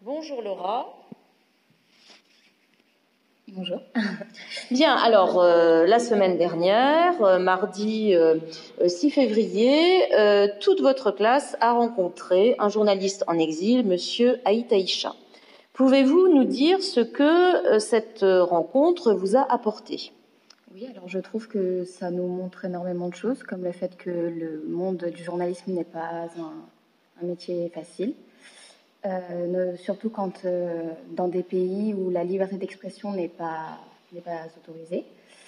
Bonjour Laura. Bonjour. Bien, alors la semaine dernière, mardi 6 février, toute votre classe a rencontré un journaliste en exil, Monsieur Aït Aïcha. Pouvez-vous nous dire ce que cette rencontre vous a apporté ? Oui, alors je trouve que ça nous montre énormément de choses, comme le fait que le monde du journalisme n'est pas un métier facile. Surtout quand dans des pays où la liberté d'expression n'est pas autorisée.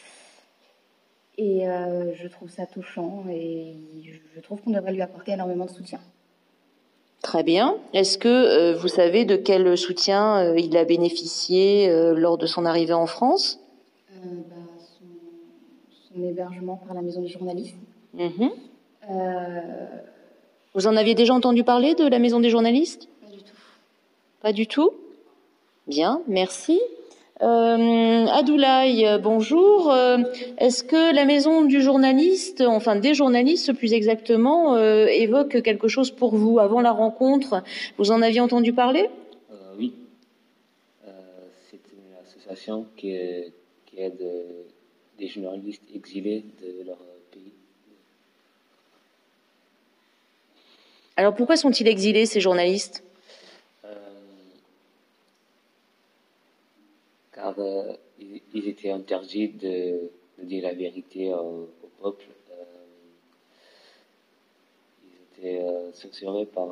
Et je trouve ça touchant et je trouve qu'on devrait lui apporter énormément de soutien. Très bien. Est-ce que vous savez de quel soutien il a bénéficié lors de son arrivée en France ? Son hébergement par la Maison du journalisme. Vous en aviez déjà entendu parler de la Maison des journalistes ? Pas du tout. Pas du tout ? Bien, merci. Adoulaye, bonjour. Est-ce que la Maison du journaliste, enfin des journalistes plus exactement, évoque quelque chose pour vous avant la rencontre ? Vous en aviez entendu parler ? Oui. C'est une association qui aide des journalistes exilés de leur pays. Alors pourquoi sont-ils exilés, ces journalistes ? Car ils étaient interdits de dire la vérité au peuple. Ils étaient censurés par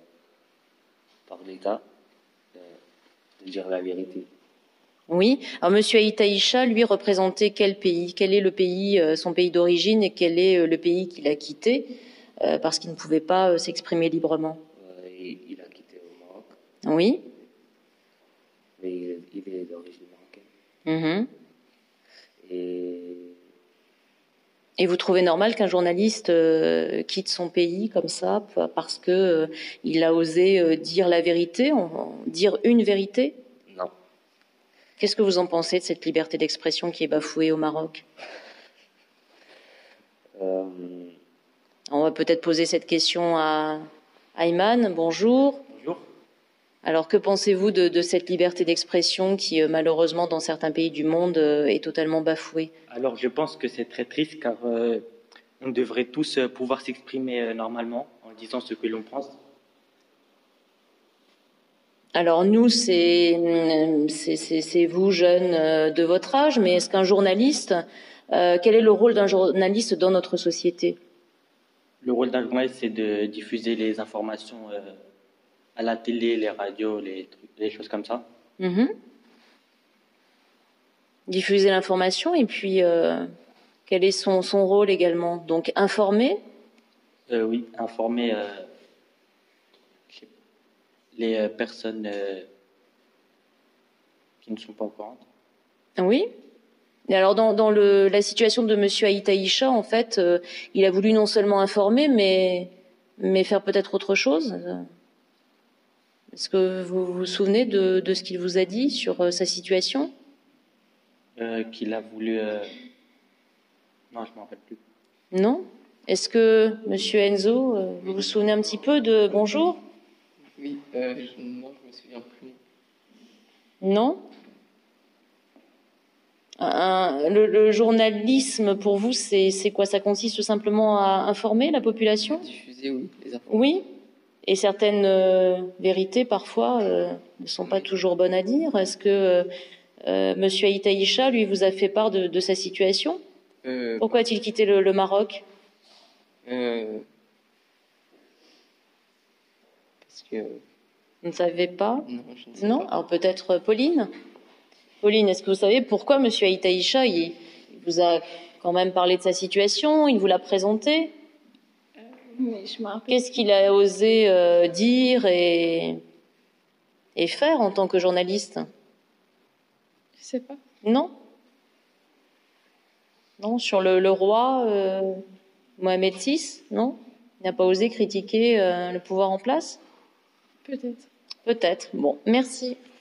l'État de dire la vérité. Oui. Alors Monsieur Aït Aïcha, lui, représentait quel pays ? Quel est le pays, son pays d'origine, et quel est le pays qu'il a quitté parce qu'il ne pouvait pas s'exprimer librement ? Il a quitté au Maroc. Oui. Mais il est d'origine marocaine. Et vous trouvez normal qu'un journaliste quitte son pays comme ça parce que il a osé dire la vérité, dire une vérité ? Non. Qu'est-ce que vous en pensez de cette liberté d'expression qui est bafouée au Maroc ? On va peut-être poser cette question à Ayman. Bonjour. Bonjour. Alors, que pensez-vous de cette liberté d'expression qui, malheureusement, dans certains pays du monde, est totalement bafouée ? Alors, je pense que c'est très triste car on devrait tous pouvoir s'exprimer normalement en disant ce que l'on pense. Alors nous, c'est vous, jeunes de votre âge, mais est-ce qu'un journaliste, quel est le rôle d'un journaliste dans notre société ? Le rôle d'un journaliste, c'est de diffuser les informations à la télé, les radios, les choses comme ça. Diffuser l'information, et puis quel est son rôle également ? Donc informer ? Oui, informer les personnes qui ne sont pas au courant. Oui. Et alors dans la situation de Monsieur Aït Aïcha, en fait, il a voulu non seulement informer, mais faire peut-être autre chose. Est-ce que vous vous souvenez de ce qu'il vous a dit sur sa situation ? Qu'il a voulu... Non, je ne m'en rappelle plus. Non ? Est-ce que, Monsieur Enzo, vous vous souvenez un petit peu de... Bonjour ? Oui, non, je me souviens plus. Non ? Le journalisme, pour vous, c'est quoi ? Ça consiste simplement à informer la population ? Diffuser, oui, les informations. Oui. Et certaines vérités, parfois, ne sont pas toujours bonnes à dire. Est-ce que Monsieur Aït Aïcha, lui, vous a fait part de sa situation ? Pourquoi a-t-il quitté le Maroc ? Parce que... Vous ne savez pas ? Non, je ne sais Non ? pas. Alors peut-être Pauline ? Pauline, est-ce que vous savez pourquoi Monsieur Aït Aïcha, il vous a quand même parlé de sa situation, il vous l'a présenté ? Mais je me rappelle. Qu'est-ce qu'il a osé dire et faire en tant que journaliste ? Je sais pas. Non ? Non, sur le roi Mohamed VI, non ? Il n'a pas osé critiquer le pouvoir en place ? Peut-être. Peut-être. Bon, merci.